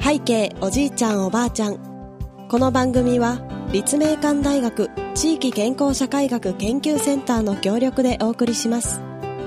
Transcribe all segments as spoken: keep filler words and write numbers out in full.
背景おじいちゃんおばあちゃん。この番組は立命館大学地域健康社会学研究センターの協力でお送りします。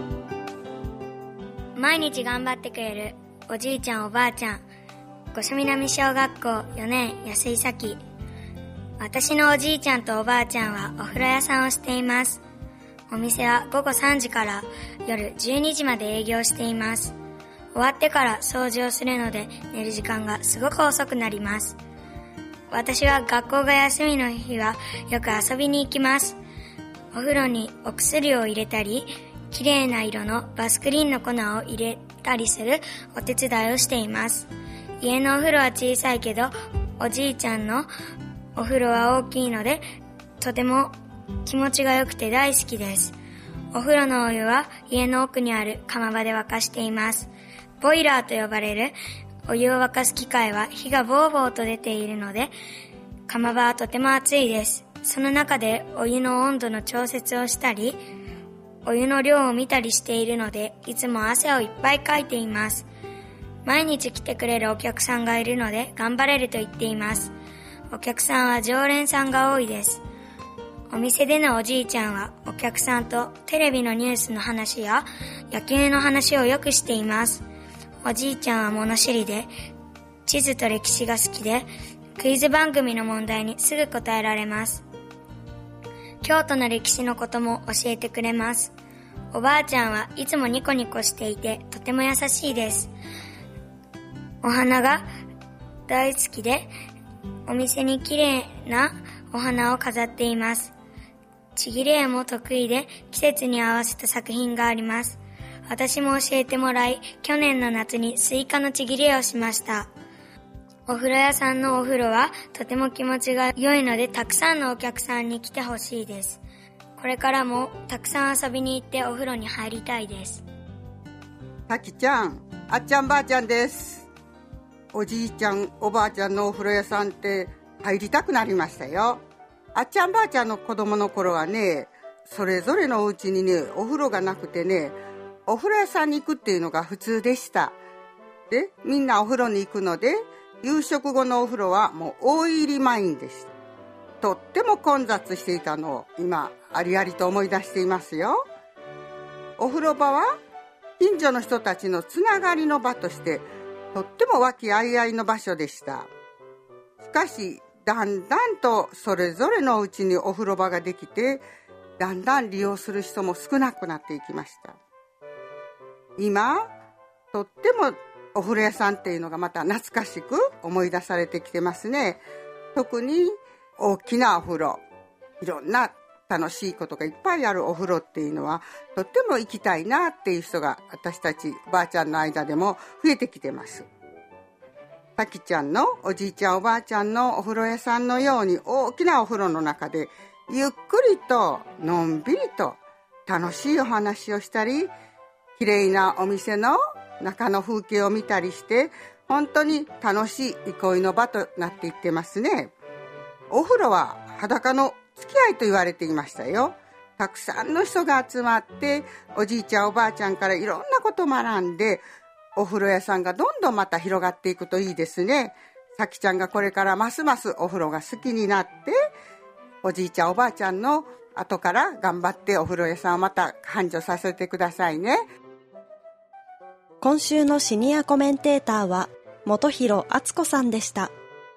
毎日頑張ってくれるおじいちゃんおばあちゃん、五所南小学校よねん安井咲。私のおじいちゃんとおばあちゃんはお風呂屋さんをしています。お店はごごさんじから夜じゅうにじまで営業しています。終わってから掃除をするので寝る時間がすごく遅くなります。私は学校が休みの日はよく遊びに行きます。お風呂にお薬を入れたり、きれいな色のバスクリーンの粉を入れたりするお手伝いをしています。家のお風呂は小さいけど、おじいちゃんのお風呂は大きいので、とても気持ちが良くて大好きです。お風呂のお湯は家の奥にある釜場で沸かしています。ボイラーと呼ばれるお湯を沸かす機械は火がボーボーと出ているので、釜場はとても熱いです。その中でお湯の温度の調節をしたり、お湯の量を見たりしているので、いつも汗をいっぱいかいています。毎日来てくれるお客さんがいるので頑張れると言っています。お客さんは常連さんが多いです。お店でのおじいちゃんはお客さんとテレビのニュースの話や野球の話をよくしています。おじいちゃんは物知りで、地図と歴史が好きで、クイズ番組の問題にすぐ答えられます。京都の歴史のことも教えてくれます。おばあちゃんはいつもニコニコしていてとても優しいです。お花が大好きで、お店に綺麗なお花を飾っています。ちぎり絵も得意で、季節に合わせた作品があります。私も教えてもらい、去年の夏にスイカのちぎり絵をしました。お風呂屋さんのお風呂はとても気持ちが良いので、たくさんのお客さんに来てほしいです。これからもたくさん遊びに行ってお風呂に入りたいです。 さきちゃん、あっちゃんばあちゃんです。おじいちゃんおばあちゃんのお風呂屋さんって入りたくなりましたよ。あっちゃんばあちゃんの子供の頃はね、それぞれのお家にね、お風呂がなくてね、お風呂屋さんに行くっていうのが普通でした。で、みんなお風呂に行くので、夕食後のお風呂はもう大入り満員でした。とっても混雑していたのを今ありありと思い出していますよ。お風呂場は近所の人たちのつながりの場としてとっても和気あいあいの場所でした。しかしだんだんとそれぞれのうちにお風呂場ができて、だんだん利用する人も少なくなっていきました。今とってもお風呂屋さんっていうのがまた懐かしく思い出されてきてますね。特に大きなお風呂、いろんな楽しいことがいっぱいあるお風呂っていうのはとっても行きたいなっていう人が私たちばあちゃんの間でも増えてきてます。さきちゃんのおじいちゃんおばあちゃんのお風呂屋さんのように大きなお風呂の中でゆっくりとのんびりと楽しいお話をしたり、きれいなお店の中の風景を見たりして、本当に楽しい憩いの場となっていってますね。お風呂は裸の付き合いと言われていましたよ。たくさんの人が集まって、おじいちゃんおばあちゃんからいろんなことを学んで、お風呂屋さんがどんどんまた広がっていくといいですね。さきちゃんがこれからますますお風呂が好きになって、おじいちゃんおばあちゃんの後から頑張ってお風呂屋さんをまた繁盛させてくださいね。 今週のシニアコメンテーターは本広敦子さんでした。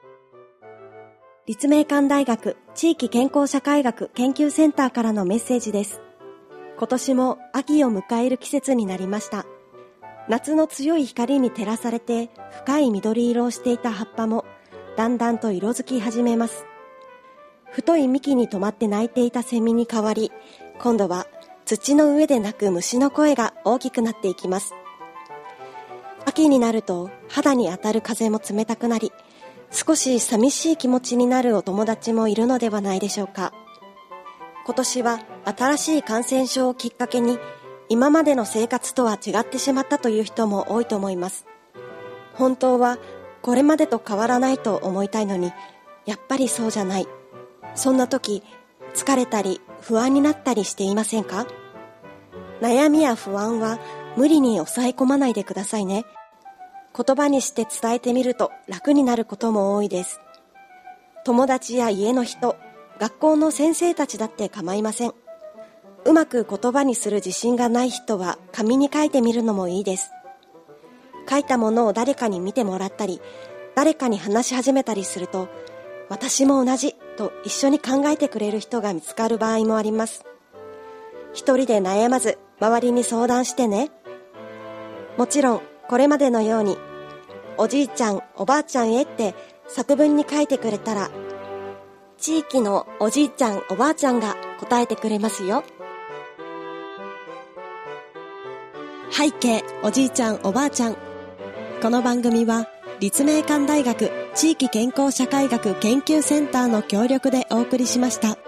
立命館大学地域健康社会学研究センターからのメッセージです。今年も秋を迎える季節になりました。夏の強い光に照らされて深い緑色をしていた葉っぱもだんだんと色づき始めます。太い幹に止まって鳴いていたセミに代わり、今度は土の上で鳴く虫の声が大きくなっていきます。秋になると肌に当たる風も冷たくなり、少し寂しい気持ちになるお友達もいるのではないでしょうか。今年は新しい感染症をきっかけに今までの生活とは違ってしまったという人も多いと思います。本当はこれまでと変わらないと思いたいのに、やっぱりそうじゃない。そんな時、疲れたり不安になったりしていませんか？悩みや不安は無理に抑え込まないでくださいね。 言葉にして伝えてみると楽になることも多いです。友達や家の人、学校の先生たちだって構いません。うまく言葉にする自信がない人は紙に書いてみるのもいいです。書いたものを誰かに見てもらったり、誰かに話し始めたりすると、私も同じと一緒に考えてくれる人が見つかる場合もあります。一人で悩まず周りに相談してね。もちろんこれまでのようにおじいちゃんおばあちゃんへって作文に書いてくれたら、地域のおじいちゃんおばあちゃんが答えてくれますよ。背景おじいちゃんおばあちゃん。この番組は立命館大学地域健康社会学研究センターの協力でお送りしました。